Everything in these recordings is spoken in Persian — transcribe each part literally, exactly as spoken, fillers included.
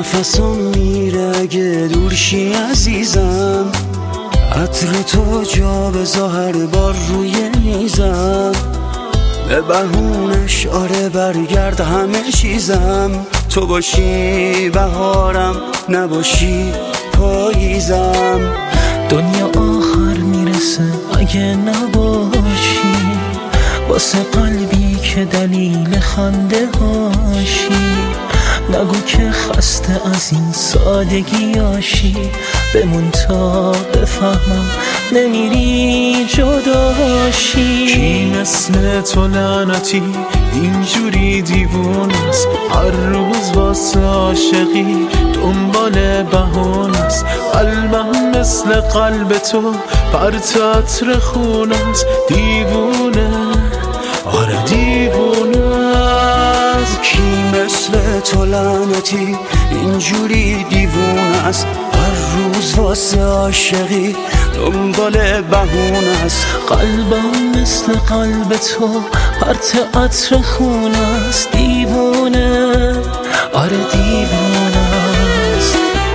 نفسم میره اگه دورشی عزیزم، عطر تو جا بذار هر بار روی میزم، به بهونش آره برگرد همه چیزم، تو باشی بهارم نباشی پاییزم. دنیا آخر میرسه اگه نباشی، واسه قلبی که دلیل خنده هاشی، نگو که خسته از این سادگیاشی، بمون تا بفهمم نمیری جداشی. کی مثل تو لعنتی اینجوری دیوون است، هر روز واسه عاشقی دنبال بهون است، قلبم مثل قلب تو پرت عطر خون است، دیوونه آره دیوونه است. کی مثل تو لعنتی اینجوری دیوونه است، هر روز واسه عاشقی دنبال بهونه است، قلبم مثل قلب تو پرت عطر خون است، دیوونه آره دیوونه است.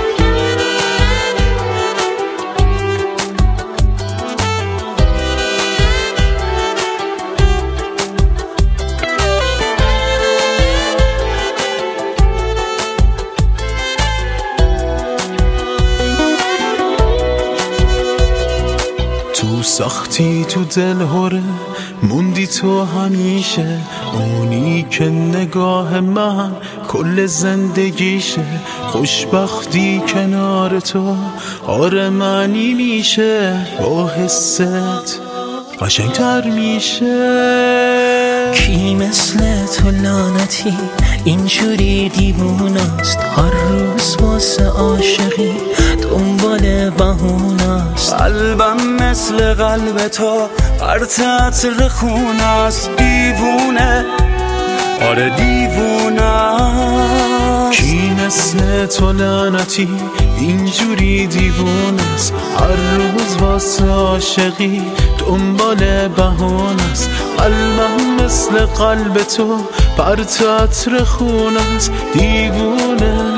تو سختی تو دل هره موندی تو همیشه، اونی که نگاه من کل زندگیشه، خوشبختی کنار تو آره معنی میشه، با حست قشنگتر میشه. کی مثل تو لعنتی اینجوری دیوونه است، هر روز واسه عاشقی دنبال بهونه است، قلبم مثل قلب تو پرت عطر خون است، دیوونه آره دیوونه است. کی مثل تو لعنتی اینجوری دیوونه است، هر روز واسه عاشقی دنبال بهونه است، قلبم مثل قلب تو پرت عطر خون است، دیوونه